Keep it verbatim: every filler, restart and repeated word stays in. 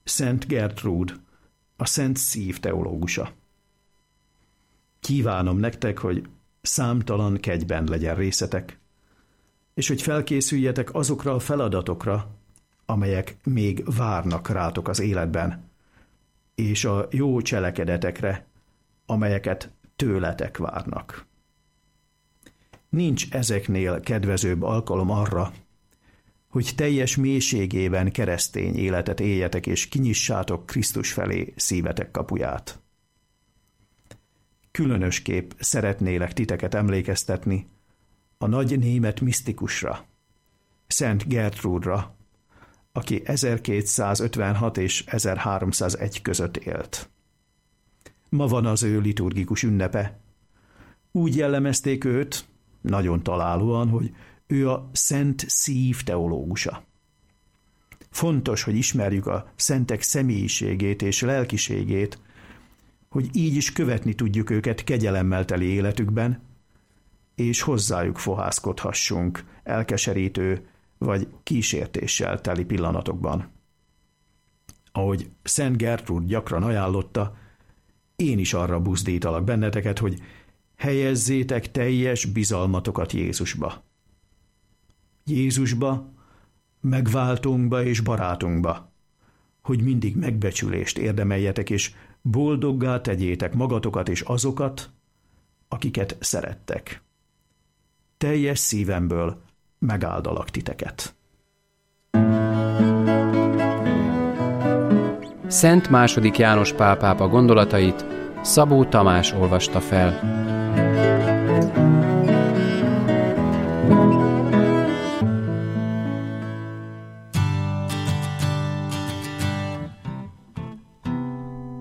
Szent Gertrúd, a Szent Szív teológusa. Kívánom nektek, hogy számtalan kegyben legyen részetek, és hogy felkészüljetek azokra a feladatokra, amelyek még várnak rátok az életben, és a jó cselekedetekre, amelyeket tőletek várnak. Nincs ezeknél kedvezőbb alkalom arra, hogy teljes mélységében keresztény életet éljetek, és kinyissátok Krisztus felé szívetek kapuját. Különösképp szeretnélek titeket emlékeztetni a nagy német misztikusra, Szent Gertrúdra, aki ezerkétszázötvenhat és ezerháromszázegy között élt. Ma van az ő liturgikus ünnepe. Úgy jellemezték őt, nagyon találóan, hogy ő a Szent Szív teológusa. Fontos, hogy ismerjük a szentek személyiségét és lelkiségét, hogy így is követni tudjuk őket kegyelemmel teli életükben, és hozzájuk fohászkodhassunk elkeserítő vagy kísértéssel teli pillanatokban. Ahogy Szent Gertrúd gyakran ajánlotta, én is arra buzdítalak benneteket, hogy helyezzétek teljes bizalmatokat Jézusba. Jézusba, megváltónkba és barátunkba, hogy mindig megbecsülést érdemeljetek, és boldoggá tegyétek magatokat és azokat, akiket szerettek. Teljes szívemből megáldalak titeket. Szent második János Pál pápa gondolatait Szabó Tamás olvasta fel.